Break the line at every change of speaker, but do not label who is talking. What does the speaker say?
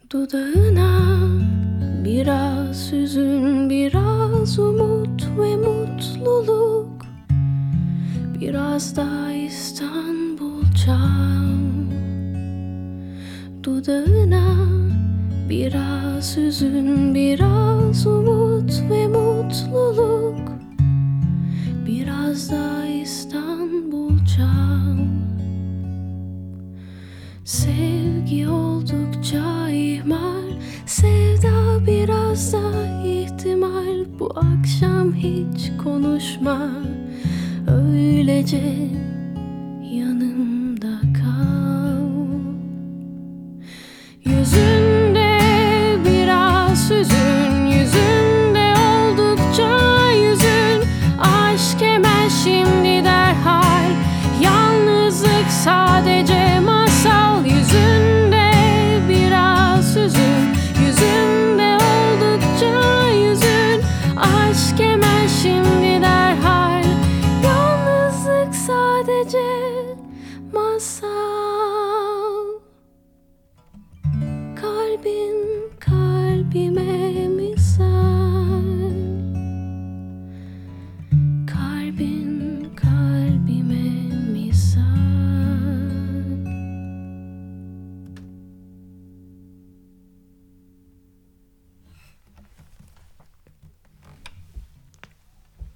Dudağına biraz hüzün, biraz umut ve mutluluk, biraz da İstanbul çam. Dudağına biraz hüzün, biraz umut ve mutluluk, biraz da İstanbul çam. Sevgi oldukça ihmal, sevda biraz da ihtimal. Bu akşam hiç konuşma, öylece